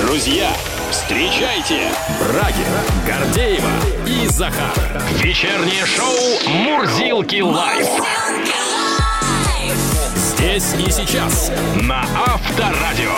Друзья, встречайте Брагина, Гордеева и Захар. Вечернее шоу «Мурзилки лайф». Здесь и сейчас на Авторадио.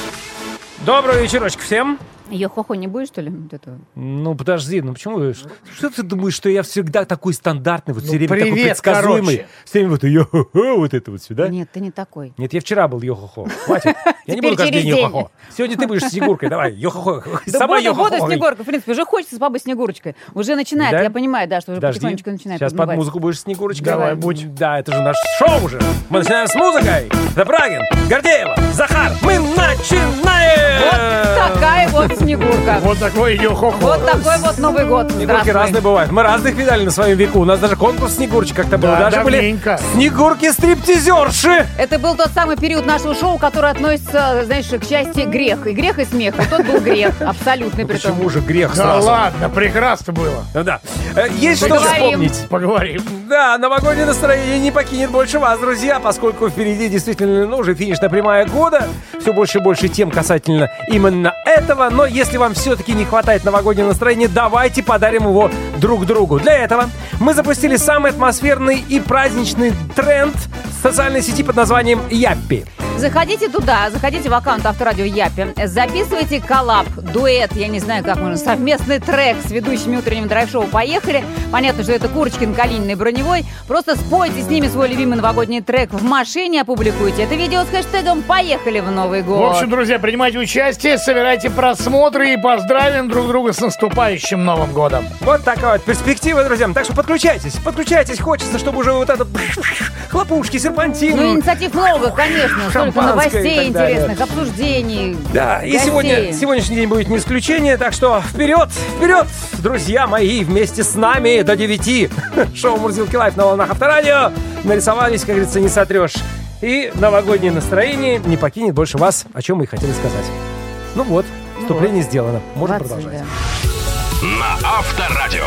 Доброго вечерочка всем. Йо-хо-хо не будешь, что ли? Вот этого? Ну, подожди, почему? Что ты думаешь, что я всегда такой стандартный, вот все время привет, такой предсказуемый? Все время вот йо-хо-хо, вот это вот сюда? Нет, ты не такой. Нет, я вчера был йо-хо-хо. Хватит. Я не буду каждый день йо-хо-хо. Сегодня ты будешь Снегуркой, давай, йо-хо-хо. Сама йо-хо-хо. Буду Снегурка, в принципе, уже хочется с бабой Снегурочкой. Уже начинает, Да? я понимаю, да, что уже Подожди. потихонечку начинает Сейчас под подмывать. музыку будешь Снегурочкой. Давай, будь. Да, это же наше шоу уже. Мы начинаем с музыкой. Это Брагин, Гордеева, Захар. Мы начинаем! Вот такая вот Снегурка. Вот такой йо-хо-хо. Вот такой вот Новый год. Снегурки Здравствуй. разные бывают. Мы разных видали на своем веку. У нас даже конкурс Снегурочек как-то был. Да, Даже давненько. были Снегурки-стриптизерши. Это был тот самый период нашего шоу, который относится, знаешь, к части грех. И грех, и смех. Вот тот был грех. Абсолютный притом. Почему же грех Да сразу? ладно, прекрасно было. Ну да. Есть что Поговорим. вспомнить. Поговорим. Да, новогоднее настроение не покинет больше вас, друзья, поскольку впереди действительно уже финишная прямая года. Все больше и больше тем касательно именно этого. Но если вам все-таки не хватает новогоднего настроения, давайте подарим его друг другу. Для этого мы запустили самый атмосферный и праздничный тренд в социальной сети под названием Яппи. Заходите туда, заходите в аккаунт Авторадио Япи, записывайте коллаб, дуэт, я не знаю, как можно, совместный трек с ведущими утреннего драйв-шоу «Поехали». Понятно, что это Курочкин, Калинин и Броневой. Просто спойте с ними свой любимый новогодний трек в машине, опубликуйте это видео с хэштегом «Поехали в Новый год». В общем, друзья, принимайте участие, собирайте просмотры и поздравим друг друга с наступающим Новым годом. Вот такая вот перспектива, друзья. Так что подключайтесь. Хочется, чтобы уже вот это хлопушки, серпантин. Ну, инициатив много, конечно, столько Шампанское и новостей так далее. интересных, обсуждений. Да, и гостей. сегодняшний день будет не исключение, так что вперед, друзья мои, вместе с нами до 9. Шоу «Мурзилки лайф» на волнах Авторадио. Нарисовались, как говорится, не сотрешь. И новогоднее настроение не покинет больше вас, о чем мы и хотели сказать. Ну вот, вступление сделано. Можем 20, продолжать. да. На Авторадио.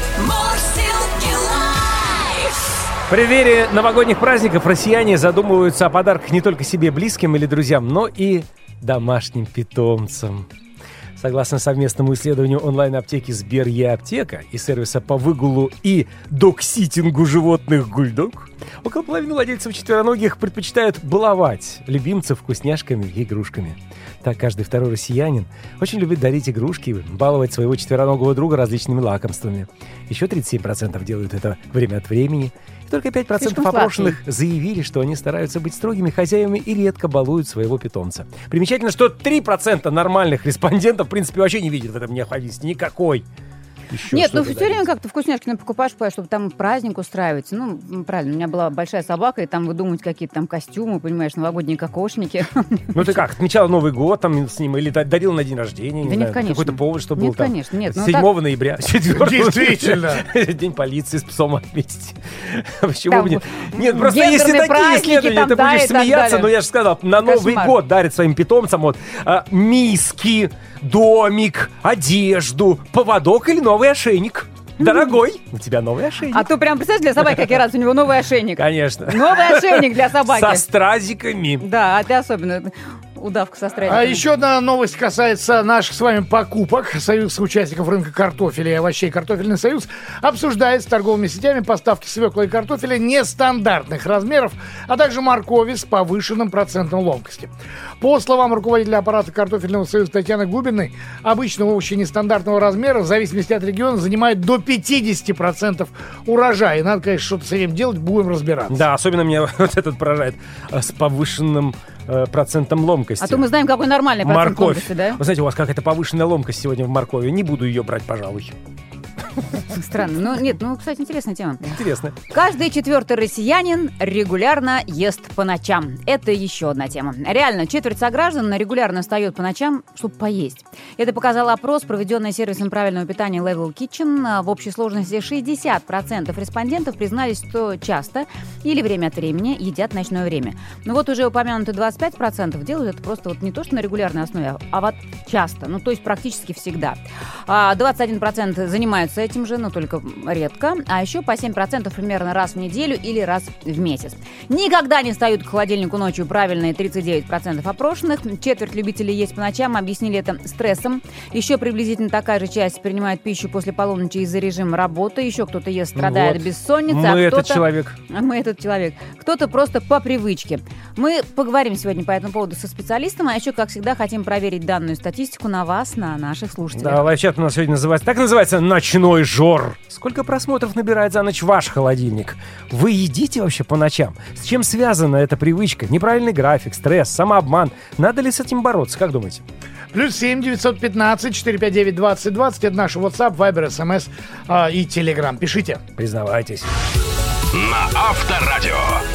В преддверии новогодних праздников россияне задумываются о подарках не только себе, близким или друзьям, но и домашним питомцам. Согласно совместному исследованию онлайн-аптеки Сбер Е-аптека и сервиса по выгулу и докситингу животных Гульдог, около половины владельцев четвероногих предпочитают баловать любимцев вкусняшками и игрушками. Так, каждый второй россиянин очень любит дарить игрушки и баловать своего четвероногого друга различными лакомствами. Еще 37% делают это время от времени. И только 5% Слишком опрошенных заявили, что они стараются быть строгими хозяевами и редко балуют своего питомца. Примечательно, что 3% нормальных респондентов, в принципе, вообще не видят в этом необходимости никакой. Еще Нет, ну что-то все время дарить. как-то вкусняшки покупаешь, чтобы там праздник устраивать. Ну, правильно, у меня была большая собака, и там выдумывать какие-то там костюмы, понимаешь, новогодние кокошники. Ну ты как, отмечала Новый год там с ним или дарил на день рождения? Да не нет, знаю, конечно. Какой-то повод, что был Нет, там. конечно, нет, ну 7 так- ноября, 4 Действительно. День полиции с псом отметить. Почему Там бы нет? Нет, просто если гендерные такие праздники исследования, там, ты да, будешь и так смеяться, далее. но я же сказал, на Новый Кошмар. год дарит своим питомцам вот миски, домик, одежду, поводок или новый ошейник. Дорогой, у тебя новый ошейник. А то прям, представляешь, для собаки какие раз у него новый ошейник. Конечно. Новый ошейник для собаки. Со стразиками. Да, а ты особенно удавка со стразиками. А еще одна новость касается наших с вами покупок. Союз участников рынка картофеля и овощей «Картофельный союз» обсуждает с торговыми сетями поставки свеклы и картофеля нестандартных размеров, а также моркови с повышенным процентом ломкости. По словам руководителя аппарата «Картофельного союза» Татьяны Губиной, обычно овощи нестандартного размера в зависимости от региона занимают до 50% урожая. И надо, конечно, что-то с этим делать, будем разбираться. Да, особенно меня вот этот поражает с повышенным процентом ломкости. А то мы знаем, какой нормальный процент Морковь. ломкости, да? Вы знаете, у вас какая-то повышенная ломкость сегодня в моркови. Не буду ее брать, пожалуй. Странно. Ну, нет, кстати, интересная тема. Интересно. Каждый четвертый россиянин регулярно ест по ночам. Это еще одна тема. Реально, четверть сограждан регулярно встает по ночам, чтобы поесть. Это показал опрос, проведенный сервисом правильного питания Level Kitchen. В общей сложности 60% респондентов признались, что часто или время от времени едят в ночное время. Но вот уже упомянутые 25% делают это просто вот не то, что на регулярной основе, а вот часто. Ну, то есть практически всегда. 21% занимаются этим же, но только редко. А еще по 7% примерно раз в неделю или раз в месяц. Никогда не встают к холодильнику ночью правильные 39% опрошенных. Четверть любителей есть по ночам объяснили это стрессом. Еще приблизительно такая же часть принимает пищу после полуночи из-за режима работы. Еще кто-то ест, страдает бессонницей. Мы этот человек. Мы этот человек. Кто-то просто по привычке. Мы поговорим сегодня по этому поводу со специалистом, а еще, как всегда, хотим проверить данную статистику на вас, на наших слушателей. Да, лайфчат у нас сегодня называется «Ночной жор». Сколько просмотров набирает за ночь ваш холодильник? Вы едите вообще по ночам? С чем связана эта привычка? Неправильный график, стресс, самообман? Надо ли с этим бороться? Как думаете? +7 915 459 2020. Это наш WhatsApp, Viber, SMS и Telegram. Пишите. Признавайтесь. На Авторадио.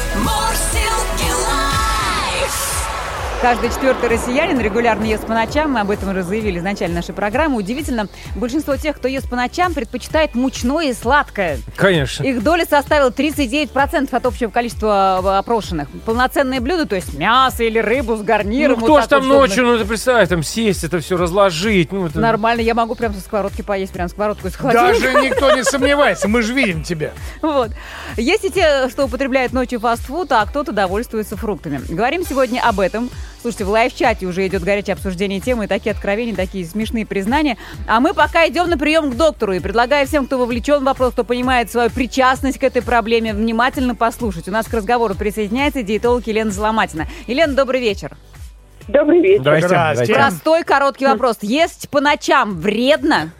Каждый четвертый россиянин регулярно ест по ночам. Мы об этом уже заявили в начале нашей программы. Удивительно, большинство тех, кто ест по ночам, предпочитает мучное и сладкое. Конечно. Их доля составила 39% от общего количества опрошенных. Полноценные блюда, то есть мясо или рыбу с гарниром. Ну, кто ж там ночью, ты представь, там сесть, это все разложить. Это... Нормально, я могу прям со сковородки поесть, прям сковородку из холодильника. Даже никто не сомневается, мы же видим тебя. Вот. Есть и те, что употребляют ночью фастфуд, а кто-то довольствуется фруктами. Говорим сегодня об этом. Слушайте, в лайв-чате уже идет горячее обсуждение темы, такие откровения, такие смешные признания. А мы пока идем на прием к доктору и предлагаю всем, кто вовлечен в вопрос, кто понимает свою причастность к этой проблеме, внимательно послушать. У нас к разговору присоединяется диетолог Елена Заломатина. Елена, добрый вечер. Добрый вечер. Здрасте. Простой, короткий вопрос. Есть по ночам вредно?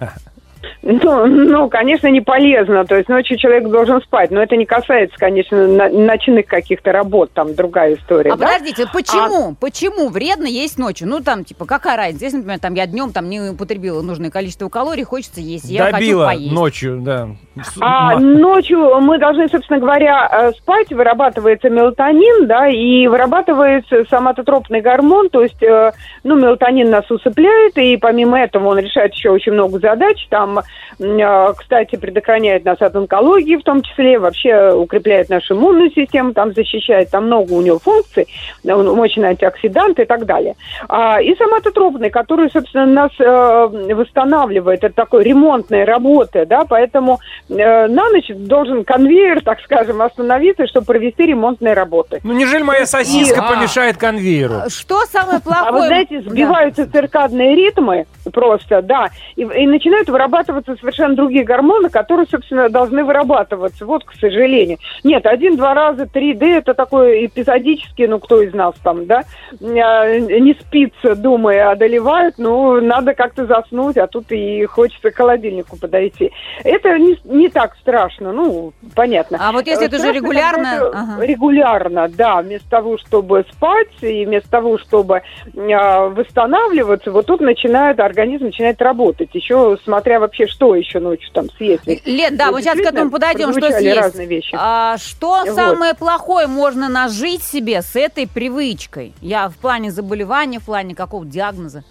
Ну, конечно, не полезно. То есть ночью человек должен спать. Но это не касается, конечно, ночных каких-то работ. Там другая история. А да? Подождите, почему? Почему вредно есть ночью? Ну, там, типа, какая разница? Если, например, там, я днем там, не употребила нужное количество калорий, хочется есть. Я Добила хочу поесть. Ночью, да. Ночью мы должны, собственно говоря, спать. Вырабатывается мелатонин, да, и вырабатывается соматотропный гормон. То есть, мелатонин нас усыпляет, и помимо этого он решает еще очень много задач. Там, кстати, предохраняет нас от онкологии, в том числе, вообще укрепляет нашу иммунную систему, там защищает, там много у него функций, мощный антиоксидант и так далее. И соматотропный, который, собственно, нас восстанавливает, это такой ремонтная работа, да, поэтому на ночь должен конвейер, так скажем, остановиться, чтобы провести ремонтные работы. Ну, неужели моя сосиска помешает конвейеру? Что самое плохое? А вы знаете, сбиваются циркадные ритмы просто, да, и начинают вырабатываться совершенно другие гормоны, которые, собственно, должны вырабатываться. Вот, к сожалению. Нет, 1-2 раза 3D это такое эпизодически, кто из нас там, да, не спится, думая, одолевают, надо как-то заснуть, а тут и хочется к холодильнику подойти. Это не так страшно, понятно. А вот если это уже регулярно? Регулярно, да, вместо того, чтобы спать, и вместо того, чтобы восстанавливаться, вот тут организм начинает работать. Еще смотря вообще, что еще ночью там съесть. Лен, да, мы сейчас к этому подойдем, что съесть. Разные вещи. Что самое плохое можно нажить себе с этой привычкой? Я в плане заболевания, в плане какого диагноза?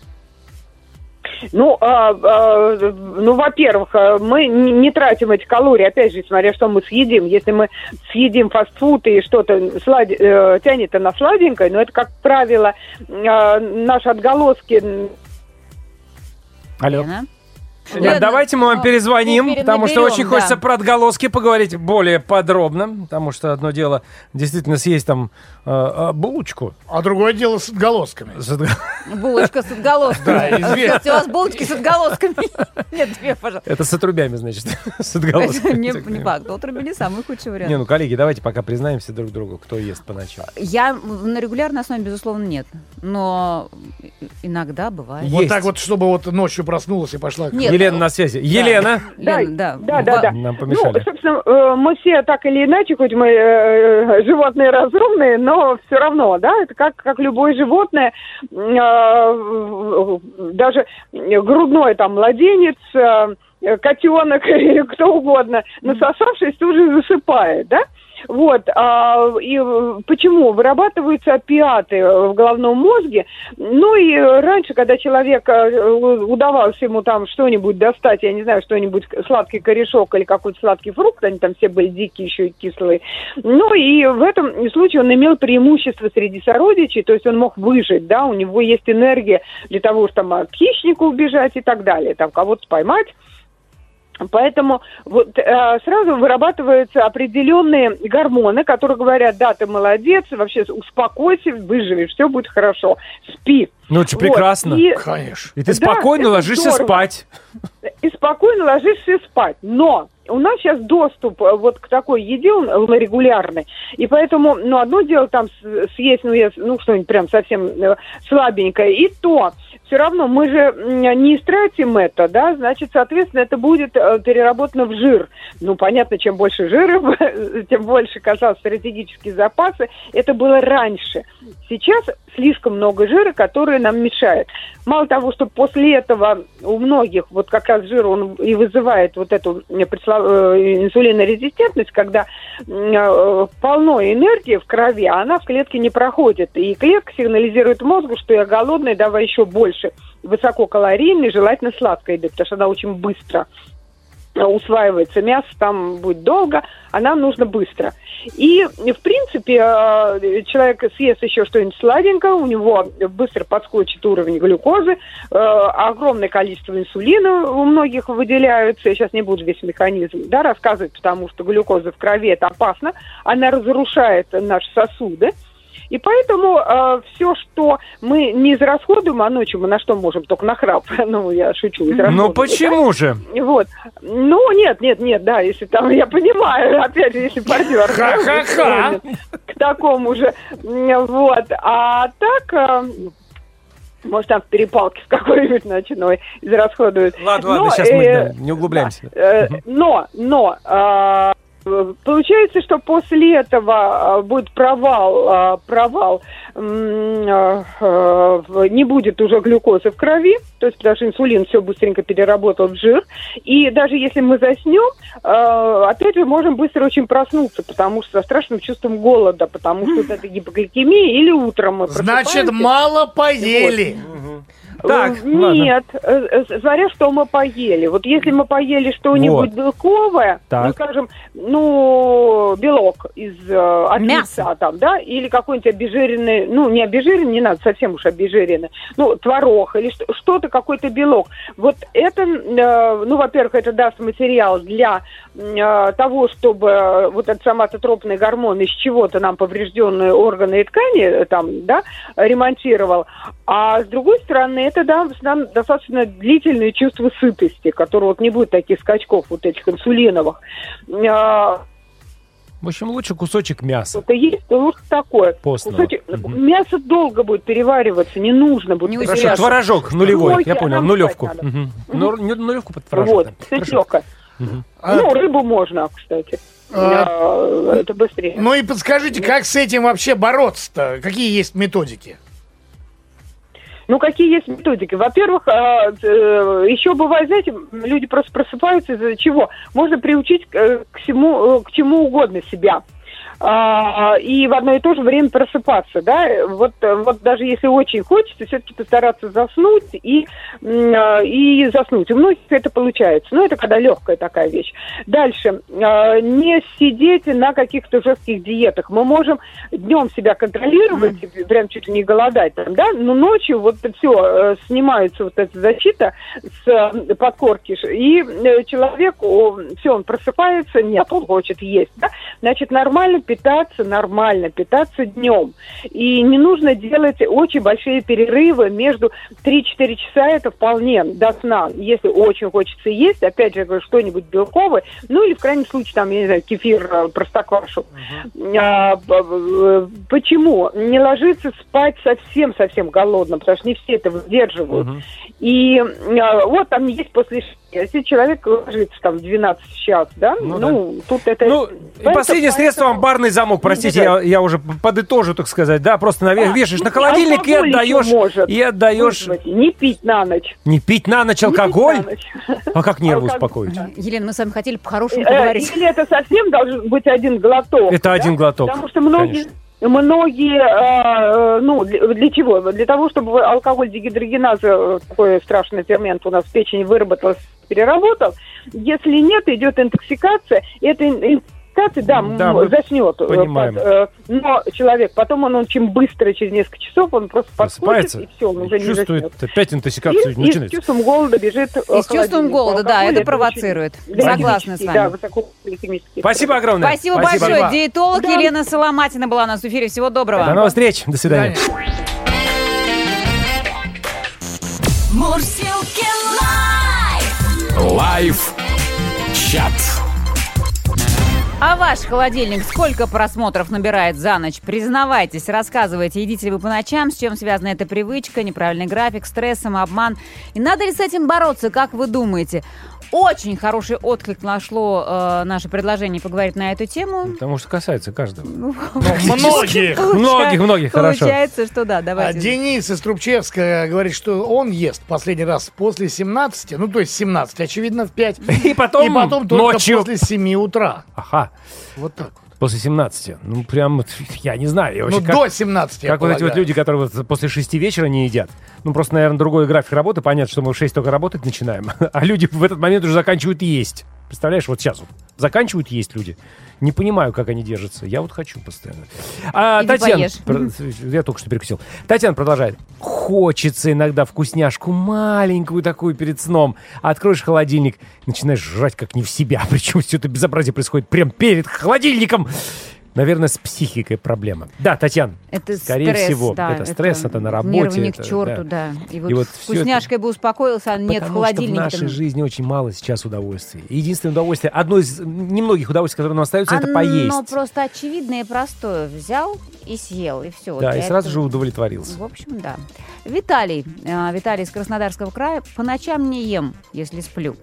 Во-первых, мы не тратим эти калории, опять же, смотря что мы съедим. Если мы съедим фастфуд и что-то тянет на сладенькое, но это, как правило, наши отголоски. Алло. Лен, давайте мы вам перезвоним, потому что очень хочется про отголоски поговорить более подробно, потому что одно дело действительно съесть там булочку. А другое дело с отголосками. Булочка с отголосками. Да, известно. У вас булочки с отголосками? Нет, две, пожалуйста. Это с отрубями, значит, с отголосками. Не факт, отруби не самый худший вариант. Коллеги, давайте пока признаемся друг другу, кто ест по ночам. Я на регулярной основе, безусловно, нет. Но иногда бывает. Вот так вот, чтобы вот ночью проснулась и пошла. Елена на связи. Елена. Да. Нам помешали. Собственно, мы все так или иначе, хоть мы животные разумные, но все равно, да, это как любое животное, даже грудной там младенец, котенок или кто угодно, насосавшись, тут же засыпает, да? Вот, и почему? Вырабатываются опиаты в головном мозге. И раньше, когда человек удавалось ему там что-нибудь достать, я не знаю, что-нибудь, сладкий корешок или какой-то сладкий фрукт, они там все были дикие, еще и кислые. И в этом случае он имел преимущество среди сородичей, то есть он мог выжить, да, у него есть энергия для того, чтобы там от хищника убежать и так далее, там кого-то поймать. Поэтому вот сразу вырабатываются определенные гормоны, которые говорят: да, ты молодец, вообще успокойся, выживешь, все будет хорошо, спи. Ну, это прекрасно. Конечно. И ты спокойно ложишься спать. И спокойно ложишься спать. Но у нас сейчас доступ вот к такой еде, он регулярный. И поэтому, одно дело там съесть, что-нибудь прям совсем слабенькое. И то, все равно мы же не истратим это, да, значит, соответственно, это будет переработано в жир. Ну, понятно, чем больше жира, тем больше, казалось, стратегические запасы. Это было раньше. Сейчас слишком много жира, который нам мешает. Мало того, что после этого у многих вот как раз жир, он и вызывает вот эту инсулинорезистентность, когда полно энергии в крови, а она в клетке не проходит. И клетка сигнализирует мозгу, что я голодный, давай еще больше высококалорийной, желательно сладкой еды, потому что она очень быстро усваивается. Мясо там будет долго, а нам нужно быстро. И, в принципе, человек съест еще что-нибудь сладенькое, у него быстро подскочит уровень глюкозы, огромное количество инсулина у многих выделяются. Я сейчас не буду весь механизм рассказывать, потому что глюкоза в крови – это опасно, она разрушает наши сосуды. И поэтому все, что мы не израсходуем, а ночью мы на что можем? Только на храп. Я шучу. Ну, почему же? Вот. Нет, да, если там, я понимаю, опять же, если партнер к такому же. Вот. А так... Может, там в перепалке в какой-нибудь ночной израсходуют. Ладно, сейчас мы не углубляемся. Получается, что после этого будет провал, не будет уже глюкозы в крови, то есть потому что инсулин все быстренько переработал в жир, и даже если мы заснем, опять же можем быстро очень проснуться, потому что со страшным чувством голода, потому что это гипогликемия, или утром мы просыпаемся. Значит, мало поели. Вот. Так, нет, смотря что мы поели. Вот если мы поели что-нибудь белковое, скажем, белок от мяса там, да, или какой-нибудь обезжиренный, не обезжиренный, не надо совсем уж обезжиренный, творог или что-то, какой-то белок. Вот это, во-первых, это даст материал для того, чтобы вот этот соматотропный гормон из чего-то нам поврежденные органы и ткани там, да, ремонтировал. А с другой стороны, это даст нам достаточно длительное чувство сытости, которое вот не будет таких скачков вот этих инсулиновых. В общем, лучше кусочек мяса. Это есть, лучше такое. Постного. Мясо долго будет перевариваться, не нужно будет. Хорошо, творожок нулевой, я понял, нулевку. Нулевку под творожок. Вот, сытёка. Рыбу можно, кстати. Это быстрее. Ну и подскажите, как с этим вообще бороться-то? Какие есть методики? Какие есть методики? Во-первых, еще бывает, знаете, люди просто просыпаются из-за чего? Можно приучить к чему угодно себя. И в одно и то же время просыпаться, да, вот даже если очень хочется, все-таки постараться заснуть и заснуть. У многих это получается, но это когда легкая такая вещь. Дальше, не сидеть на каких-то жестких диетах. Мы можем днем себя контролировать, прям чуть ли не голодать, там, да, но ночью вот все, снимается вот эта защита с подкорки, и человек, все, он просыпается, нет, он хочет есть, да, значит, нормально питаться днем. И не нужно делать очень большие перерывы между 3-4 часа, это вполне до сна. Если очень хочется есть, опять же, что-нибудь белковое, или в крайнем случае, там, я не знаю, кефир, простоквашу. Почему? Не ложиться спать совсем голодным, потому что не все это выдерживают. И вот там есть после... Если человек ложится там в 12 час, да, тут это... и последнее средство — амбарный замок. Простите, я уже подытожу, так сказать, да, просто вешаешь на холодильник и отдаешь... Не пить на ночь. Не пить на ночь алкоголь? А как нервы успокоить? Елена, мы с вами хотели по-хорошему поговорить. Или это совсем должен быть один глоток. Это один глоток. Потому что многие, для чего? Для того, чтобы алкоголь дегидрогеназа, такой страшный фермент у нас в печени выработался, переработал. Если нет, идет интоксикация. Это ситуации, да, заснет. Понимаем. Но человек, потом он очень быстро, через несколько часов, он просто подскочит, и все, он уже не заснет. Опять интоксикацию начинается. И с чувством голода бежит. И с чувством голода, да, это провоцирует. Согласна с вами. Да, высокогликемический. Спасибо огромное. Спасибо большое. Диетолог Елена Соломатина была у нас в эфире. Всего доброго. До новых встреч. До свидания. Мурзилки Лайв-чат. А ваш холодильник сколько просмотров набирает за ночь? Признавайтесь, рассказывайте, едите ли вы по ночам, с чем связана эта привычка, неправильный график, стресс, самообман. И надо ли с этим бороться, как вы думаете? Очень хороший отклик нашло наше предложение поговорить на эту тему. Потому что касается каждого. Многих, хорошо. Получается, что да, давайте. Денис из Трубчевска говорит, что он ест последний раз после 17, ну то есть 17, очевидно, в 5. И потом только ночью. после 7 утра. Ага. Вот так вот. После 17. Ну, прям, я не знаю. Я вообще, до 17, как вот эти вот люди, которые вот после 6 вечера не едят. Ну, просто, наверное, другой график работы. Понятно, что мы в 6 только работать начинаем. А люди в этот момент уже заканчивают есть. Представляешь, вот сейчас вот заканчивают есть люди. Не понимаю, как они держатся. Я вот хочу постоянно. Татьяна, я только что перекусил. Татьяна продолжает. Хочется иногда вкусняшку маленькую такую перед сном. Откроешь холодильник, начинаешь жрать как не в себя. Причем все это безобразие происходит прямо перед холодильником. Наверное, с психикой проблема. Да, Татьяна, это скорее стресс, всего. да, это стресс, это на работе. Нервы не к черту, да. И вот вкусняшкой бы успокоился, а нет в холодильнике. Потому что в нашей жизни очень мало сейчас удовольствий. Единственное удовольствие, одно из немногих удовольствий, которые нам остаются, это поесть. Оно просто очевидное и простое. Взял и съел, и все. Да, и сразу же удовлетворился. В общем, да. Виталий из Краснодарского края. По ночам не ем, если сплю.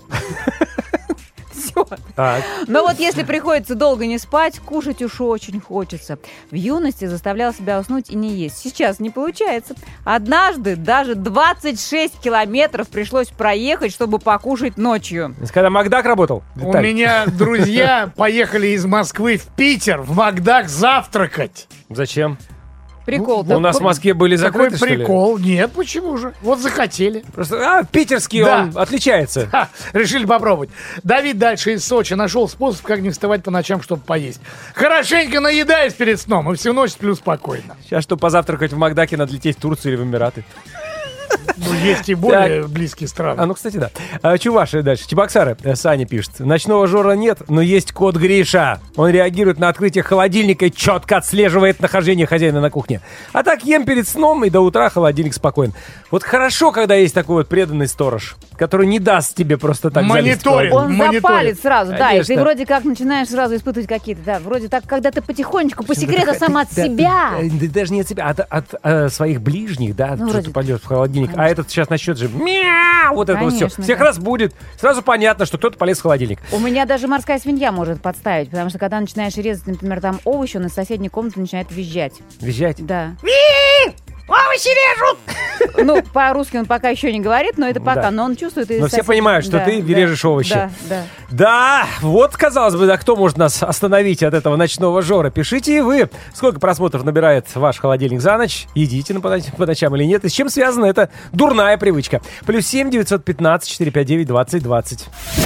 Все. Но вот если приходится долго не спать, кушать уж очень хочется. В юности заставлял себя уснуть и не есть. Сейчас не получается. Однажды даже 26 километров пришлось проехать, чтобы покушать ночью. Когда Макдак работал? У меня друзья поехали из Москвы в Питер в Макдак завтракать. Зачем? Прикол-то. У нас в Москве были закрыты, Какой прикол? Нет, почему же? Вот захотели. Просто, питерский он отличается. Решили попробовать. Давид дальше из Сочи нашел способ, как не вставать по ночам, чтобы поесть. Хорошенько наедаюсь перед сном и всю ночь сплю спокойно. Сейчас, чтобы позавтракать в Макдаке, надо лететь в Турцию или в Эмираты. Ну, есть и более близкие страны. Ну, кстати, да. Чуваши дальше. Чебоксары. Саня пишет. Ночного жора нет, но есть кот Гриша. Он реагирует на открытие холодильника и четко отслеживает нахождение хозяина на кухне. А так ем перед сном, и до утра холодильник спокоен. Вот хорошо, когда есть такой вот преданный сторож, который не даст тебе просто так залезть в холодильник. Он запалит сразу, Конечно. да, и ты вроде как начинаешь сразу испытывать какие-то, да, вроде так, когда ты потихонечку, по секрету сам от себя. Даже не от себя, от своих ближних, да, что-то пойдет в холодильник. Конечно. А этот сейчас начнет же мяу, вот это вот все. Всех раз будет. Сразу понятно, что кто-то полез в холодильник. У меня даже морская свинья может подставить, потому что когда начинаешь резать, например, там овощи, он из соседней комнаты начинает визжать. Визжать? Да. Овощи режут! Ну, по-русски он пока еще не говорит, но это пока. Но он чувствует... Но все понимают, что ты режешь овощи. Да, вот, казалось бы, да, кто может нас остановить от этого ночного жора? Пишите и вы, сколько просмотров набирает ваш холодильник за ночь, едите по ночам или нет, и с чем связана эта дурная привычка. +7 915 459 2020.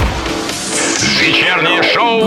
Вечернее шоу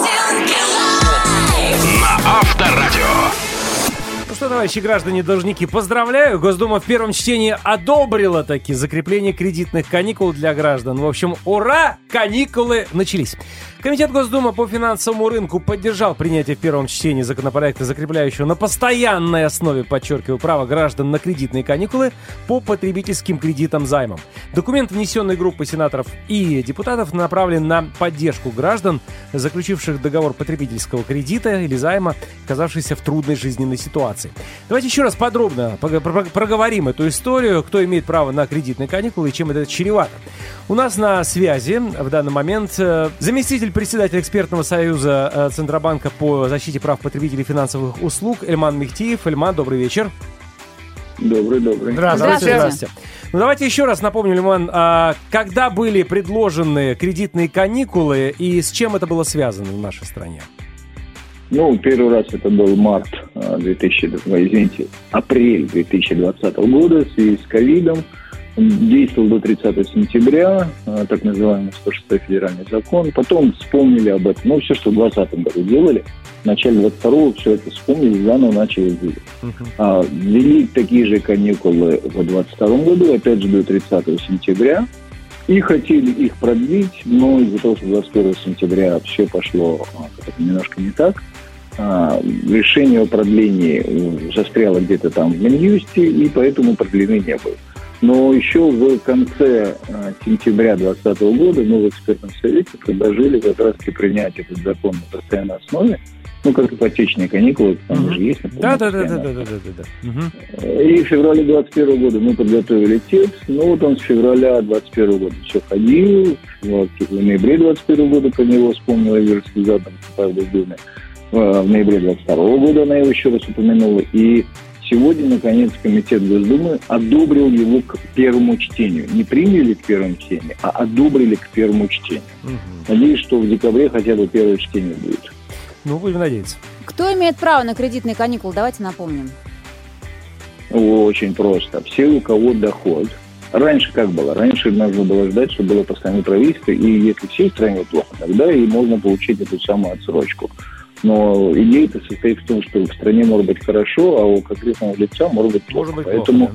на Авторадио. Ну что, товарищи граждане-должники, поздравляю. Госдума в первом чтении одобрила таки закрепление кредитных каникул для граждан. В общем, ура! Каникулы начались. Комитет Госдумы по финансовому рынку поддержал принятие в первом чтении законопроекта, закрепляющего на постоянной основе, подчеркиваю, право граждан на кредитные каникулы по потребительским кредитам-займам. Документ, внесенный группой сенаторов и депутатов, направлен на поддержку граждан, заключивших договор потребительского кредита или займа, оказавшихся в трудной жизненной ситуации. Давайте еще раз подробно проговорим эту историю, кто имеет право на кредитные каникулы и чем это чревато. У нас на связи в данный момент заместитель председателя экспертного союза Центробанка по защите прав потребителей финансовых услуг Эльман Мехтиев. Эльман, добрый вечер. Добрый. Здравствуйте. Ну, давайте еще раз напомню, Эльман, когда были предложены кредитные каникулы и с чем это было связано в нашей стране? Ну, первый раз это был апрель 2020 года в связи с ковидом. действовал до 30 сентября, так называемый 106-й федеральный закон. Потом вспомнили об этом. Ну, все, что в 2020 году делали. В начале 22-го все это вспомнили, заново начали делать. Ввели такие же каникулы в 22 году, опять же, до 30 сентября. И хотели их продлить, но из-за того, что 21 сентября все пошло немножко не так, решение о продлении застряло где-то там в Минюсте, и поэтому продлены не было. Но еще в конце сентября 2020 года мы в экспертном совете предложили как раз принять этот закон на постоянной основе, ну, как ипотечные каникулы, там же есть. Да. И в феврале 2021 года мы подготовили текст, но вот он с февраля 2021 года все ходил, в ноябре 2021 года про него вспомнила Верховный Запад Павел Думе, в ноябре 2022 года она его еще раз упомянула, и сегодня, наконец, Комитет Госдумы одобрил его к первому чтению. Не приняли к первому чтению, а одобрили к первому чтению. Надеюсь, что в декабре хотя бы первое чтение будет. Ну, будем надеяться. Кто имеет право на кредитные каникулы? Давайте напомним. Очень просто. Все, у кого доход. Раньше как было? Раньше нужно было ждать, чтобы было постоянное правительство, и если всей стране плохо, тогда и можно получить эту самую отсрочку. Но идея-то состоит в том, что в стране может быть хорошо, а у конкретного лица может быть плохо. Поэтому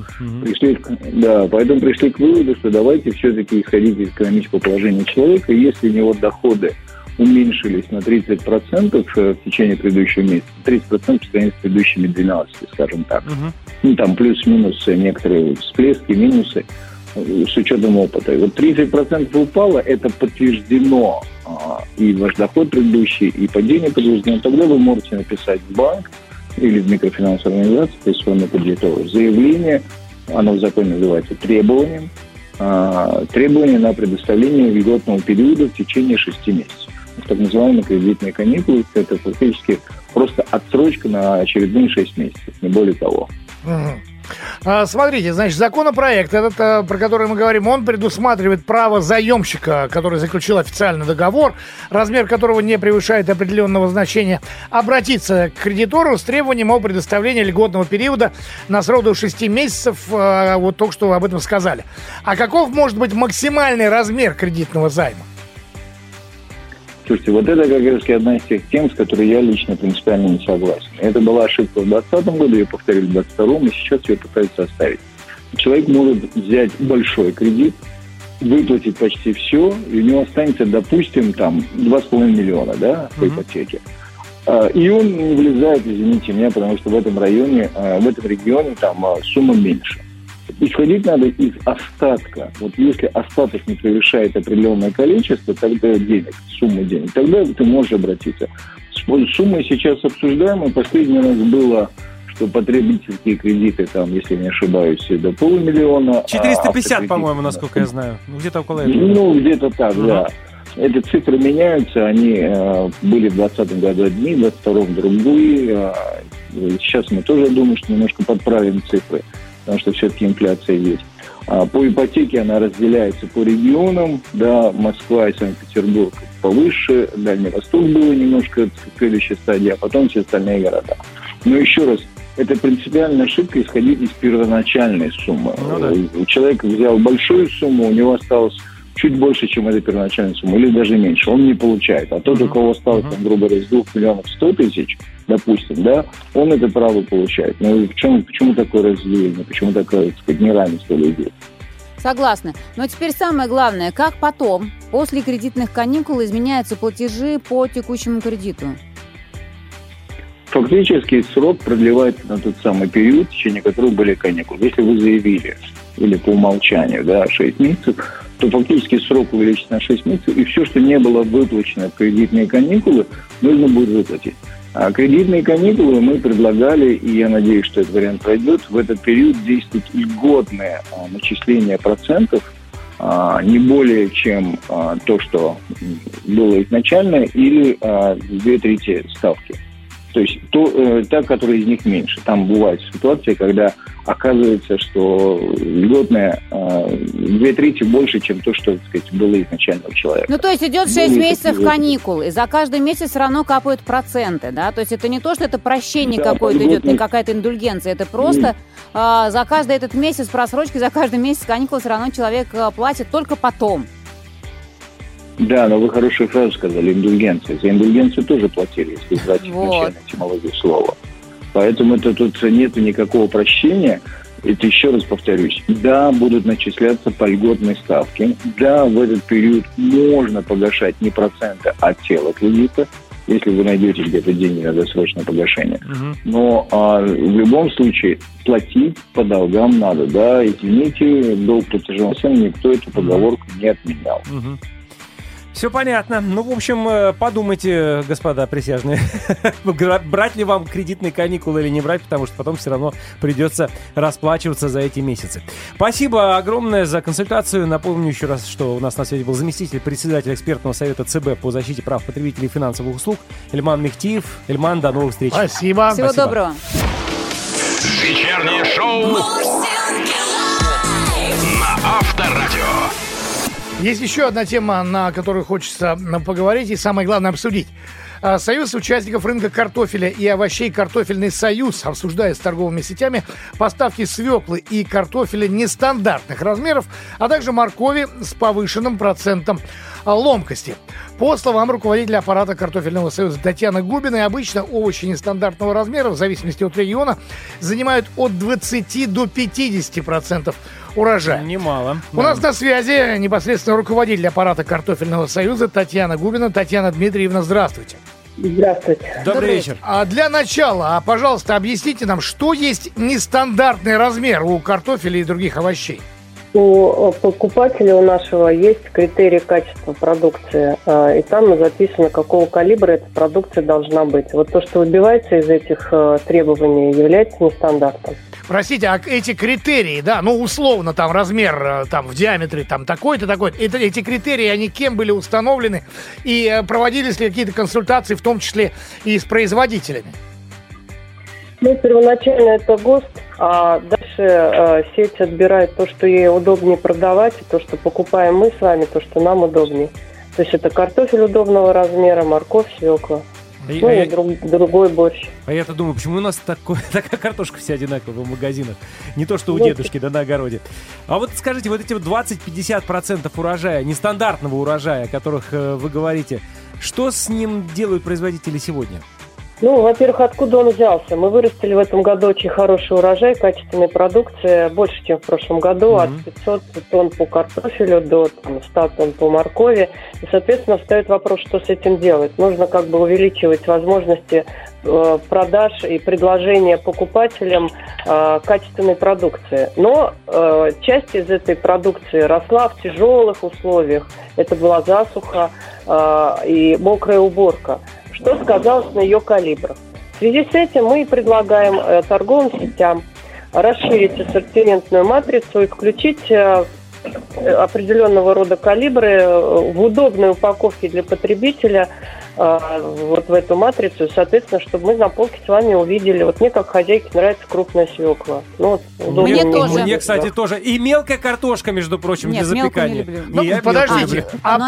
пришли к выводу, что давайте все-таки исходить из экономического положения человека. Если у него доходы уменьшились на 30% в течение предыдущего месяца, 30% по сравнению с предыдущими 12%, скажем так. Ну, там плюс-минус некоторые всплески, минусы с учетом опыта. И вот 30% упало, это подтверждено, и ваш доход предыдущий, и падение подтверждено. Тогда вы можете написать в банк или в микрофинансовую организацию, то есть свое кредитовое заявление, оно в законе называется требованием, требование на предоставление льготного периода в течение 6 месяцев. Так называемые кредитные каникулы, это фактически просто отсрочка на очередные 6 месяцев, не более того. Смотрите, значит, законопроект, этот, про который мы говорим, он предусматривает право заемщика, который заключил официальный договор, размер которого не превышает определенного значения, обратиться к кредитору с требованием о предоставлении льготного периода на срок до 6 месяцев, вот только что вы об этом сказали. А каков может быть максимальный размер кредитного займа? Слушайте, вот это как раз одна из тех тем, с которой я лично принципиально не согласен. Это была ошибка в 2020 году, ее повторили в 2022, и сейчас ее пытаются оставить. Человек может взять большой кредит, выплатить почти все, и у него останется, допустим, там 2,5 миллиона, да, по ипотеке. И он не влезает, извините меня, потому что в этом регионе там сумма меньше. Исходить надо из остатка. Вот если остаток не превышает определенное количество, тогда сумму денег, тогда ты можешь обратиться. Суммы сейчас обсуждаем, и последнее у нас было, что потребительские кредиты, там, если не ошибаюсь, до 500 000. 450, по-моему, насколько я знаю. Ну, где-то около этого. Ну, где-то так, да. Эти цифры меняются, они были в 2020 году одни, в 2022 другие. Сейчас мы тоже думаем, что немножко подправим цифры, потому что все-таки инфляция есть. По ипотеке она разделяется по регионам, да, Москва и Санкт-Петербург повыше, Дальний Восток было немножко в следующей стадии, а потом все остальные города. Но еще раз, это принципиальная ошибка исходить из первоначальной суммы. Ну, да. Человек взял большую сумму, у него осталось чуть больше, чем эта первоначальная сумма, или даже меньше, он не получает. А тот, у кого осталось, там, грубо говоря, из 2 миллионов 100 тысяч, допустим, да, он это право получает. Но почему такое разделение, почему такое, так сказать, неравенство людей? Согласна. Но теперь самое главное, как потом, после кредитных каникул, изменяются платежи по текущему кредиту? Фактически срок продлевается на тот самый период, в течение которого были каникулы. Если вы заявили, или по умолчанию, да, 6 месяцев, то фактически срок увеличится на 6 месяцев, и все, что не было выплачено в кредитные каникулы, нужно будет выплатить. А кредитные каникулы мы предлагали, и я надеюсь, что этот вариант пройдет, в этот период действует льготное начисление процентов, не более чем то, что было изначально, или 2/3 ставки. То есть та, которая из них меньше. Там бывают ситуации, когда оказывается, что льготная 2/3 больше, чем то, что, так сказать, было изначально у человека. Ну, то есть идет 6 месяцев каникул, и за каждый месяц все равно капают проценты, да? То есть это не то, что это прощение какое-то идет, не какая-то индульгенция, это просто за каждый этот месяц просрочки, за каждый месяц каникул все равно человек платит только потом. Да, но вы хорошую фразу сказали, индульгенция. За индульгенцию тоже платили, если брать изначально этимологию слова. Поэтому тут нет никакого прощения. Это еще раз повторюсь. Да, будут начисляться по льготной ставке. Да, в этот период можно погашать не проценты, а тело кредита, если вы найдете где-то деньги на досрочное погашение. Но в любом случае платить по долгам надо. Да, извините, долг платежом никто эту поговорку не отменял. Все понятно. Ну, в общем, подумайте, господа присяжные, брать ли вам кредитные каникулы или не брать, потому что потом все равно придется расплачиваться за эти месяцы. Спасибо огромное за консультацию. Напомню еще раз, что у нас на связи был заместитель председателя экспертного совета ЦБ по защите прав потребителей и финансовых услуг Ильман Мехтиев. Ильман, до новых встреч. Спасибо. Всего доброго. Вечернее шоу на Авторадио. Есть еще одна тема, на которую хочется поговорить и, самое главное, обсудить. Союз участников рынка картофеля и овощей «Картофельный союз» обсуждает с торговыми сетями поставки свеклы и картофеля нестандартных размеров, а также моркови с повышенным процентом ломкости. По словам руководителя аппарата «Картофельного союза» Татьяны Губиной, обычно овощи нестандартного размера, в зависимости от региона, занимают от 20 до 50% урожая. Немало. У нас на связи непосредственно руководитель аппарата «Картофельного союза» Татьяна Губина. Татьяна Дмитриевна, здравствуйте. Здравствуйте. Добрый вечер. Для начала, пожалуйста, объясните нам, что есть нестандартный размер у картофеля и других овощей? У покупателя у нашего есть критерии качества продукции, и там записано, какого калибра эта продукция должна быть. Вот то, что выбивается из этих требований, является нестандартным. Простите, а эти критерии, да, ну, условно, там, размер, там, в диаметре, там, такой-то, такой-то, эти критерии, они кем были установлены и проводились ли какие-то консультации, в том числе и с производителями? Ну, первоначально это ГОСТ, а дальше сеть отбирает то, что ей удобнее продавать, и то, что покупаем мы с вами, то, что нам удобнее. То есть это картофель удобного размера, морковь, свекла. Другой борщ. А я-то думаю, почему у нас такая картошка вся одинаковая в магазинах? Не то, что у дедушки, да на огороде. А вот скажите, вот эти 20-50% урожая, нестандартного урожая, о которых вы говорите, что с ним делают производители сегодня? Ну, во-первых, откуда он взялся? Мы вырастили в этом году очень хороший урожай, качественной продукции, больше, чем в прошлом году, от 500 тонн по картофелю до 100 тонн по моркови. И, соответственно, встает вопрос, что с этим делать. Нужно как бы увеличивать возможности продаж и предложения покупателям качественной продукции. Но часть из этой продукции росла в тяжелых условиях. Это была засуха и мокрая уборка, что сказалось на ее калибрах. В связи с этим мы предлагаем торговым сетям расширить ассортиментную матрицу и включить определенного рода калибры в удобной упаковке для потребителя вот в эту матрицу, соответственно, чтобы мы на полке с вами увидели. Вот мне, как хозяйке, нравится крупная свекла. Ну, мне тоже. Мне, кстати, тоже. И мелкая картошка, между прочим, для запекания. Не люблю. Подождите,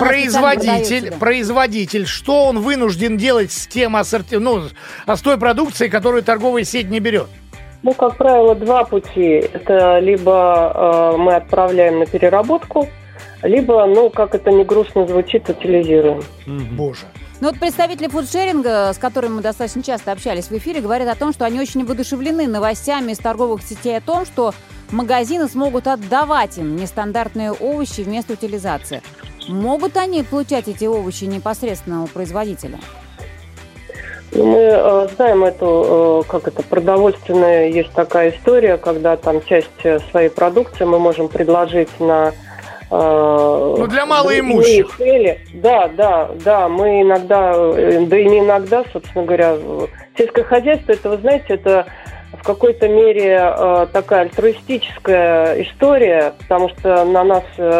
производитель, что он вынужден делать с тем с той продукцией, которую торговая сеть не берет? Ну, как правило, два пути. Это либо мы отправляем на переработку, либо, как это не грустно звучит, утилизируем. Боже. Ну вот представители фудшеринга, с которыми мы достаточно часто общались в эфире, говорят о том, что они очень воодушевлены новостями из торговых сетей о том, что магазины смогут отдавать им нестандартные овощи вместо утилизации. Могут они получать эти овощи непосредственно у производителя? Мы знаем продовольственная есть такая история, когда там часть своей продукции мы можем предложить на для малоимущих. Да, мы иногда, да и не иногда, собственно говоря, сельское хозяйство, это, вы знаете, это в какой-то мере такая альтруистическая история, потому что на нас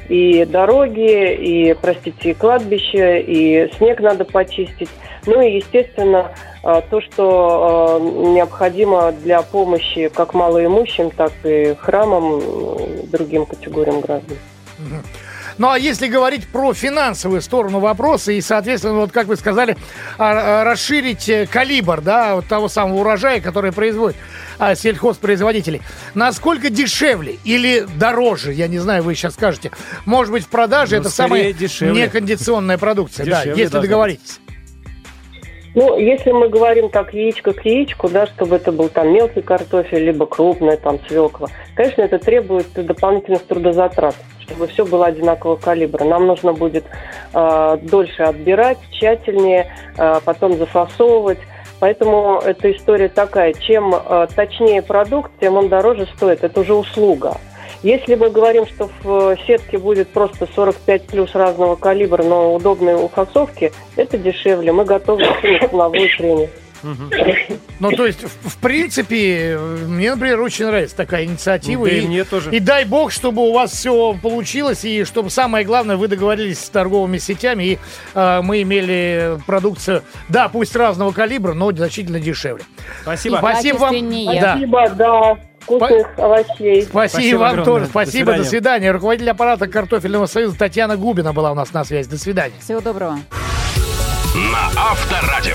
И дороги, и, простите, и кладбища, и снег надо почистить. Ну и, естественно, то, что необходимо для помощи как малоимущим, так и храмам, другим категориям граждан. Ну, а если говорить про финансовую сторону вопроса и, соответственно, вот как вы сказали, расширить калибр, да, вот того самого урожая, который производят сельхозпроизводители, насколько дешевле или дороже, я не знаю, вы сейчас скажете, может быть, в продаже это самая некондиционная продукция, дешевле, да, если договоритесь. Ну, если мы говорим так яичко к яичку, да, чтобы это был там мелкий картофель, либо крупная там свекла, конечно, это требует дополнительных трудозатрат, чтобы все было одинакового калибра. Нам нужно будет дольше отбирать, тщательнее, потом зафасовывать. Поэтому эта история такая, чем точнее продукт, тем он дороже стоит. Это уже услуга. Если мы говорим, что в сетке будет просто 45 плюс разного калибра, но удобные упаковки, это дешевле. Мы готовы кинуть ценовую премию. Ну, то есть, в принципе, мне, например, очень нравится такая инициатива. Да, и мне тоже. И дай бог, чтобы у вас все получилось, и чтобы, самое главное, вы договорились с торговыми сетями, и мы имели продукцию, да, пусть разного калибра, но значительно дешевле. Спасибо. Спасибо вам. Спасибо, да. Вкусных овощей. Спасибо вам огромное. Тоже. Спасибо, до свидания. Руководитель аппарата Картофельного союза Татьяна Губина была у нас на связи. До свидания. Всего доброго. На Авторадио.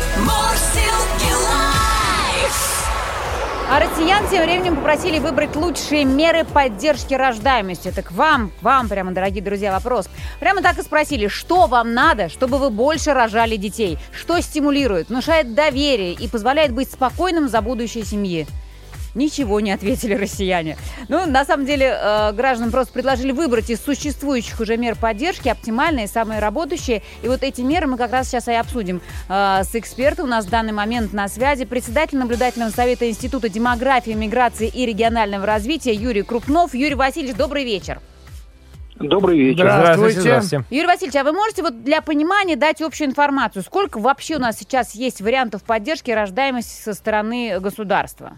А россиян тем временем попросили выбрать лучшие меры поддержки рождаемости. Так вам прямо, дорогие друзья, вопрос. Прямо так и спросили, что вам надо, чтобы вы больше рожали детей? Что стимулирует, внушает доверие и позволяет быть спокойным за будущее семьи? Ничего не ответили россияне. Ну, на самом деле, гражданам просто предложили выбрать из существующих уже мер поддержки оптимальные, самые работающие. И вот эти меры мы как раз сейчас и обсудим с экспертом. У нас в данный момент на связи председатель наблюдательного совета Института демографии, миграции и регионального развития Юрий Крупнов. Юрий Васильевич, добрый вечер. Добрый вечер. Здравствуйте. Юрий Васильевич, а вы можете вот для понимания дать общую информацию? Сколько вообще у нас сейчас есть вариантов поддержки рождаемости со стороны государства?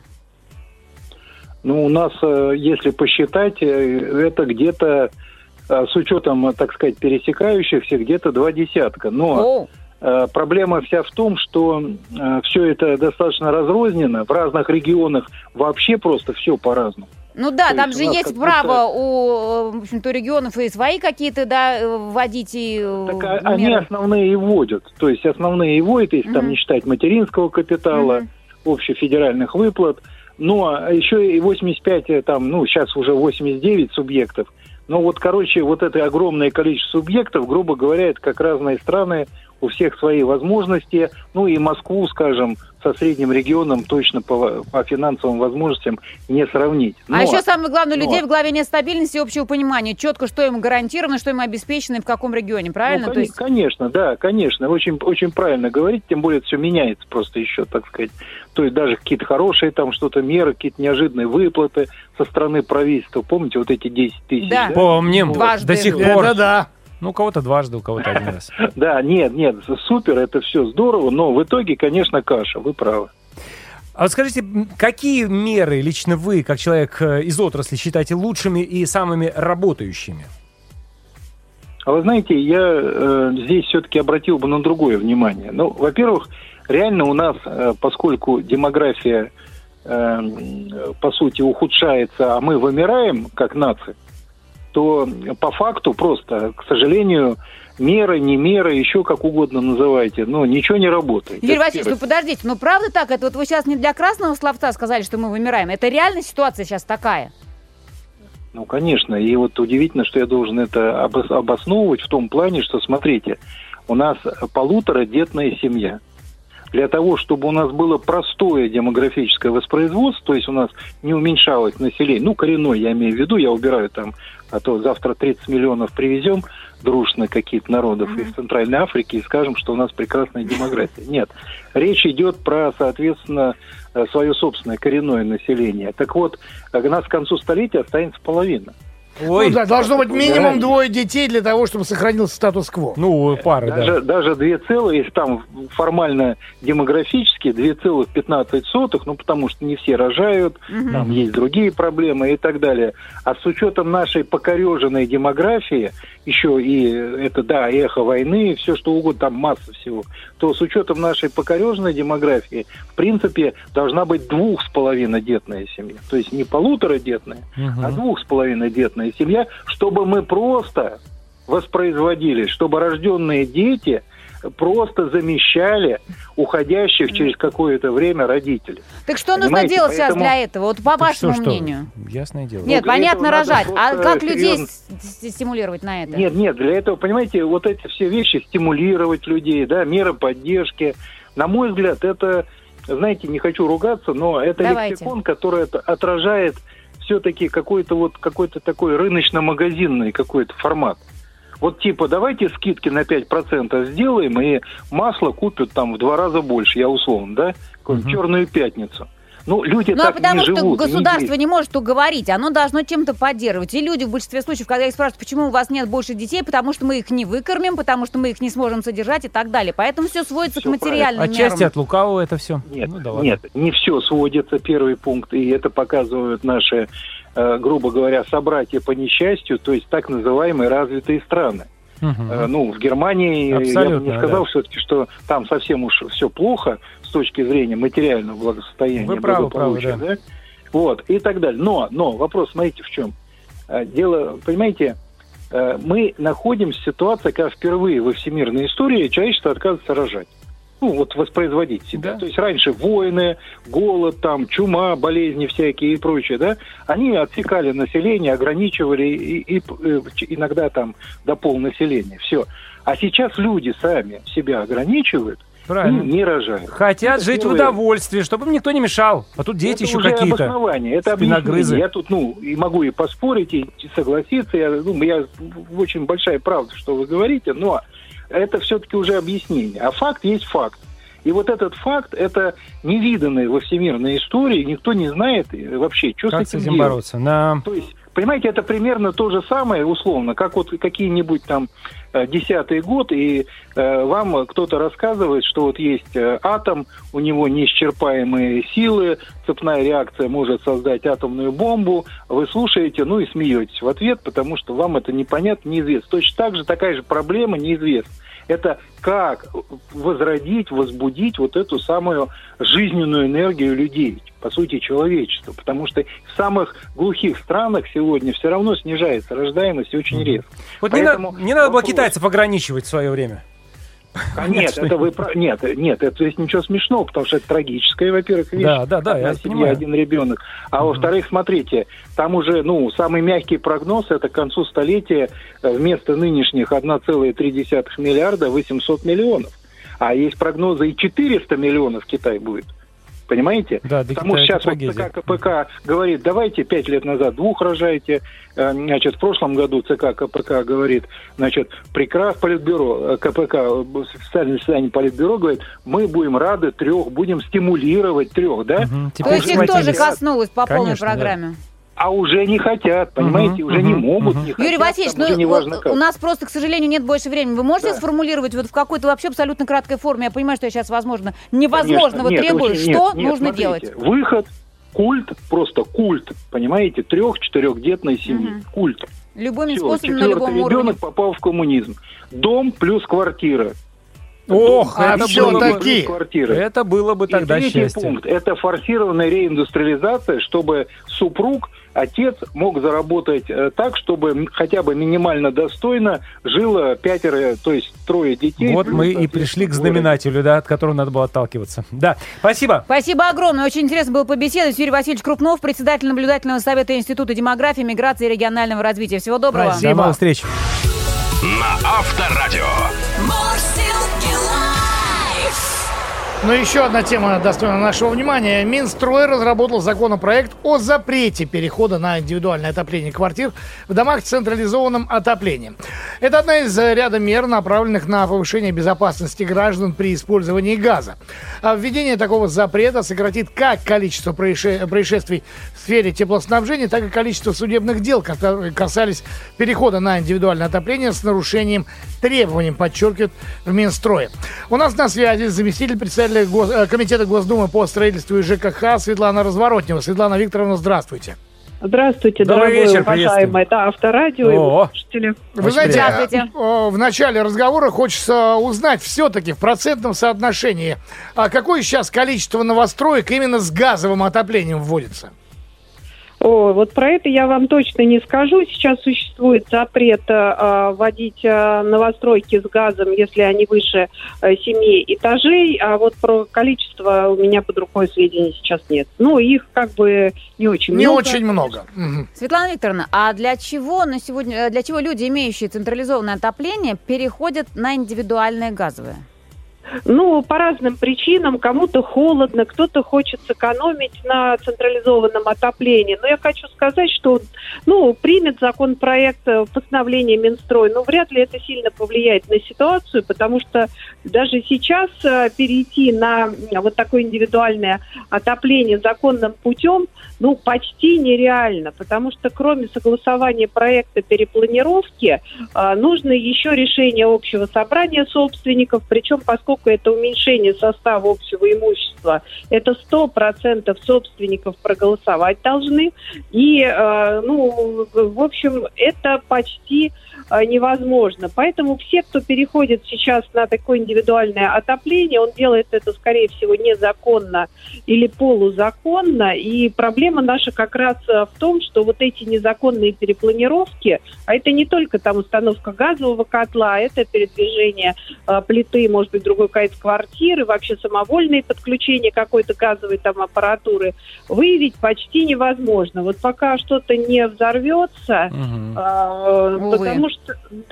Ну, у нас, если посчитать, это где-то, с учетом, так сказать, пересекающихся, где-то 20. Но проблема вся в том, что все это достаточно разрознено. В разных регионах вообще просто все по-разному. Ну да, там же есть право у, в общем-то, регионов и свои какие-то, да, вводить и так они основные и вводят. То есть основные и вводят, если там не считать материнского капитала, общефедеральных выплат. Но еще и 85, там, ну, сейчас уже 89 субъектов. Но вот, короче, вот это огромное количество субъектов, грубо говоря, это как разные страны, у всех свои возможности. Ну и Москву, скажем, со средним регионом точно по финансовым возможностям не сравнить. А еще самое главное, у людей в голове нет стабильности и общего понимания. Четко, что им гарантировано, что им обеспечено и в каком регионе, правильно? Ну, то есть... Конечно, да, конечно. Очень, очень правильно говорить, тем более это все меняется просто еще, так сказать. То есть даже какие-то хорошие там что-то меры, какие-то неожиданные выплаты со стороны правительства. Помните, вот эти 10 тысяч? Да. Помним. Дважды. До сих пор. Да. Ну, у кого-то дважды, у кого-то один раз. Да, нет, супер, это все здорово, но в итоге, конечно, каша, вы правы. А вот скажите, какие меры лично вы, как человек из отрасли, считаете лучшими и самыми работающими? А вы знаете, я здесь все-таки обратил бы на другое внимание. Ну, во-первых, реально у нас, поскольку демография, по сути, ухудшается, а мы вымираем как нация, то по факту просто, к сожалению, меры, не меры, еще как угодно называйте, но ничего не работает. Юрий Васильевич, ну подождите, ну правда так? Это вот вы сейчас не для красного словца сказали, что мы вымираем. Это реальная ситуация сейчас такая? Ну, конечно. И вот удивительно, что я должен это обосновывать в том плане, что, смотрите, у нас полуторадетная семья. Для того, чтобы у нас было простое демографическое воспроизводство, то есть у нас не уменьшалось население, ну, коренное я имею в виду, я убираю там, а то завтра 30 миллионов привезем дружно каких-то народов из Центральной Африки и скажем, что у нас прекрасная демография. Нет. Речь идет про, соответственно, свое собственное коренное население. Так вот, у нас к концу столетия останется половина. Ой. Ну да, должно быть минимум 2 детей для того, чтобы сохранился статус-кво. Ну, пары, да. Даже 2, если там формально демографически 2,15, ну, потому что не все рожают, там есть другие проблемы и так далее. А с учетом нашей покореженной демографии, еще и это, да, эхо войны, все что угодно, там масса всего, то с учетом нашей покореженной демографии, в принципе, должна быть 2,5-детная семья. То есть не 1,5-детная, а 2,5-детная семья, чтобы мы просто воспроизводили, чтобы рожденные дети просто замещали уходящих через какое-то время родителей. Так что нужно делать сейчас для этого? Вот по вашему мнению. Ясное дело. Нет, понятно, рожать. А как людей стимулировать на это? Нет, для этого, понимаете, вот эти все вещи, стимулировать людей, да, меры поддержки, на мой взгляд, это, знаете, не хочу ругаться, но это лексикон, который отражает все-таки какой-то такой рыночно-магазинный какой-то формат. Вот типа давайте скидки на 5% сделаем, и масло купят там в 2 раза больше, я условно, да? Черную пятницу. Ну, люди так не живут. Ну, а потому что государство не может уговорить, оно должно чем-то поддерживать. И люди в большинстве случаев, когда их спрашивают, почему у вас нет больше детей, потому что мы их не выкормим, потому что мы их не сможем содержать и так далее. Поэтому все сводится к материальным мерам. Отчасти от лукавого это все. Нет, не все сводится, первый пункт, и это показывают наши, грубо говоря, собратья по несчастью, то есть так называемые развитые страны. Ну, в Германии, абсолютно, я бы не сказал все-таки, что там совсем уж все плохо с точки зрения материального благосостояния. Вы правы, да. Вот, и так далее. Но вопрос, смотрите, в чем. Дело, понимаете, мы находимся в ситуации, когда впервые во всемирной истории человечество отказывается рожать. Ну, вот воспроизводить себя. Да. То есть раньше войны, голод, там, чума, болезни всякие и прочее, да, они отсекали население, ограничивали и иногда там до полнаселения. Все. А сейчас люди сами себя ограничивают. Правильно. И не рожают. Хотят жить в удовольствии, чтобы им никто не мешал. А тут дети еще какие-то. Это обоснование, это объяснение. Я тут, и могу и поспорить, и согласиться. Я очень большая правда, что вы говорите, но это все-таки уже объяснение. А факт есть факт. И вот этот факт, это невиданное во всемирной истории, никто не знает вообще, что как с этим делать. Бороться. Да. То есть, понимаете, это примерно то же самое, условно, как вот какие-нибудь там 10-й год, и вам кто-то рассказывает, что вот есть атом, у него неисчерпаемые силы, цепная реакция может создать атомную бомбу, вы слушаете, и смеетесь в ответ, потому что вам это непонятно, неизвестно. Точно так же такая же проблема неизвестна. Это как возродить, возбудить вот эту самую жизненную энергию людей, по сути, человечества. Потому что в самых глухих странах сегодня все равно снижается рождаемость очень резко. Вот не надо было китайцев ограничивать в свое время. Нет, это здесь ничего смешного, потому что это трагическая, во-первых, вещь. Да, я понимаю. Один ребенок. А во-вторых, смотрите, там уже, самый мягкий прогноз, это к концу столетия вместо нынешних 1,3 миллиарда 800 миллионов. А есть прогнозы и 400 миллионов Китай будет. Понимаете? Да, потому что сейчас вот ЦК КПК говорит, давайте 5 лет назад 2 рожайте. Значит, в прошлом году ЦК КПК говорит, Политбюро, КПК, официальное заседание Политбюро говорит, мы будем рады 3, будем стимулировать 3, да? То есть их тоже коснулось по полной программе. А уже не хотят, понимаете, уже не могут, не хотят. Юрий Васильевич, у нас просто, к сожалению, нет больше времени. Вы можете сформулировать вот в какой-то вообще абсолютно краткой форме? Я понимаю, что я сейчас, возможно, невозможного требую. Что нужно делать? Выход, культ, просто культ, понимаете, 3-4-детной семьи. Культ. Любыми способами, на любом уровне. Ребенок попал в коммунизм. Дом плюс квартира. Ох, это все-таки. Это было бы тогда счастье. Третий пункт – это форсированная реиндустриализация, чтобы супруг, отец мог заработать так, чтобы хотя бы минимально достойно жило 5, то есть 3 детей. Вот мы и пришли к знаменателю, да, от которого надо было отталкиваться. Да, спасибо. Спасибо огромное. Очень интересно было побеседовать. Юрий Васильевич Крупнов, председатель наблюдательного совета Института демографии, миграции и регионального развития. Всего доброго. Спасибо. До новых встреч. На Авторадио. Но еще одна тема достойна нашего внимания. Минстрой разработал законопроект о запрете перехода на индивидуальное отопление квартир в домах с централизованным отоплением. Это одна из ряда мер, направленных на повышение безопасности граждан при использовании газа. А введение такого запрета сократит как количество происшествий в сфере теплоснабжения, так и количество судебных дел, которые касались перехода на индивидуальное отопление с нарушением требований, подчеркивают в Минстрое. У нас на связи заместитель председателя Комитета Госдумы по строительству и ЖКХ Светлана Разворотнева. Светлана Викторовна, здравствуйте. Здравствуйте, Добрый дорогой, вечер, уважаемый. Это Авторадио и слушатели. Вы знаете, в начале разговора хочется узнать все-таки в процентном соотношении, какое сейчас количество новостроек именно с газовым отоплением вводится? Вот про это я вам точно не скажу. Сейчас существует запрет вводить новостройки с газом, если они выше 7 этажей, а вот про количество у меня под рукой сведений сейчас нет. Ну, их как бы не очень много. Не очень много. Светлана Викторовна, а для чего люди, имеющие централизованное отопление, переходят на индивидуальное газовое? Ну, по разным причинам. Кому-то холодно, кто-то хочет сэкономить на централизованном отоплении. Но я хочу сказать, что, примет законопроект постановления Минстрой, но вряд ли это сильно повлияет на ситуацию, потому что даже сейчас перейти на вот такое индивидуальное отопление законным путем, почти нереально, потому что кроме согласования проекта перепланировки, нужно еще решение общего собрания собственников, причем поскольку это уменьшение состава общего имущества, это 100% собственников проголосовать должны. И, в общем, это почти невозможно. Поэтому все, кто переходит сейчас на такое индивидуальное отопление, он делает это, скорее всего, незаконно или полузаконно. И проблема наша как раз в том, что вот эти незаконные перепланировки, а это не только там установка газового котла, это передвижение плиты, может быть, другой конец квартиры, вообще самовольные подключения какой-то газовой там аппаратуры, выявить почти невозможно. Вот пока что-то не взорвется, потому что,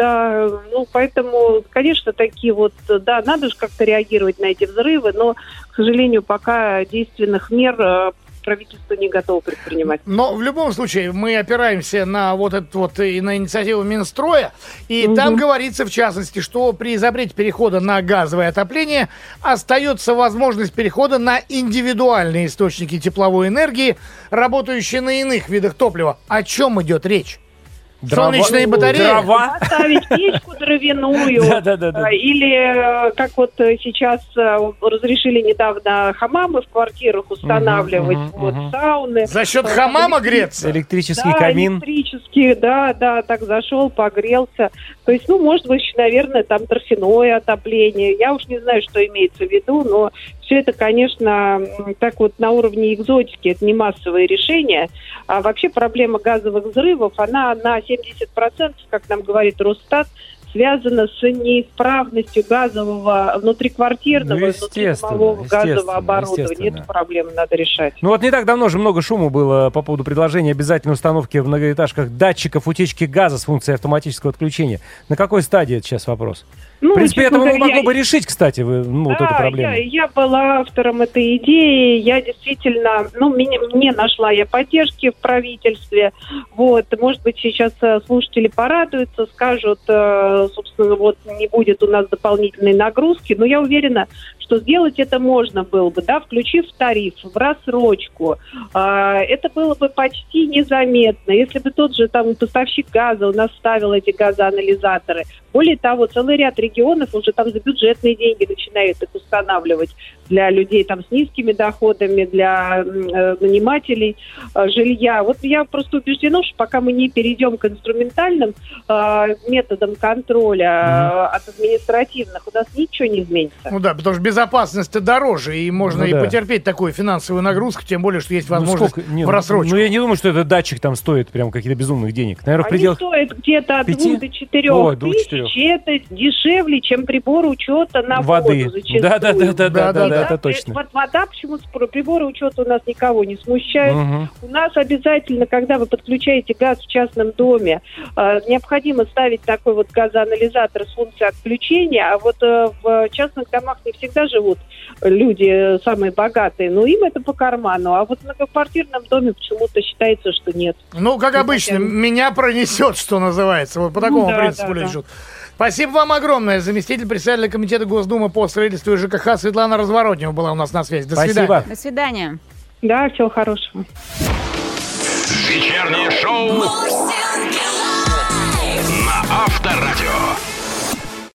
поэтому, конечно, такие надо же как-то реагировать на эти взрывы, но, к сожалению, пока действенных мер правительство не готово предпринимать. Но в любом случае мы опираемся на и на инициативу Минстроя, и там говорится, в частности, что при запрете перехода на газовое отопление остается возможность перехода на индивидуальные источники тепловой энергии, работающие на иных видах топлива. О чем идет речь? Солнечные батареи. Дрова. Поставить печку дровяную. Или, как вот сейчас разрешили недавно хамамы в квартирах устанавливать, сауны. За счет хамама греться? Электрический камин. Электрический, так зашел, погрелся. То есть, может быть, наверное, там торфяное отопление. Я уж не знаю, что имеется в виду, но все это, конечно, так вот на уровне экзотики, это не массовое решение. А вообще проблема газовых взрывов, она на 70%, как нам говорит Росстат, связана с неисправностью газового внутриквартирного, внутридомового газового оборудования. Эту проблему надо решать. Не так давно же много шума было по поводу предложения обязательной установки в многоэтажках датчиков утечки газа с функцией автоматического отключения. На какой стадии это сейчас вопрос? В принципе, это могло бы решить, кстати, эту проблему. Я была автором этой идеи. Я действительно, мне нашла я поддержки в правительстве. Может быть, сейчас слушатели порадуются, скажут, собственно, не будет у нас дополнительной нагрузки. Но я уверена, что сделать это можно было бы, включив тариф в рассрочку. Это было бы почти незаметно. Если бы тот же поставщик газа у нас ставил эти газоанализаторы. Более того, целый ряд регионов уже за бюджетные деньги начинают их устанавливать для людей с низкими доходами, для нанимателей жилья. Я просто убеждена, что пока мы не перейдем к инструментальным методам контроля от административных, у нас ничего не изменится. Потому что безопасность дороже, и можно и потерпеть такую финансовую нагрузку, тем более, что есть возможность в рассрочку. Я не думаю, что этот датчик стоит прям каких-то безумных денег. Наверное, они стоят где-то от 2 до 4 тысяч. Это дешевле, чем приборы учета на воду зачастую. Да, это точно. Вода, почему приборы учета у нас никого не смущают. У нас обязательно, когда вы подключаете газ в частном доме, необходимо ставить такой газоанализатор газоанализатор с функцией отключения, а вот в частных домах не всегда живут люди самые богатые, но им это по карману, а вот в многоквартирном доме почему-то считается, что нет. Ну, как обычно, меня пронесет, что называется, вот по такому принципу лежат. Спасибо вам огромное. Заместитель председателя комитета Госдумы по строительству и ЖКХ Светлана Разворотнева была у нас на связи. До свидания. До свидания. Да, всего хорошего. Вечернее шоу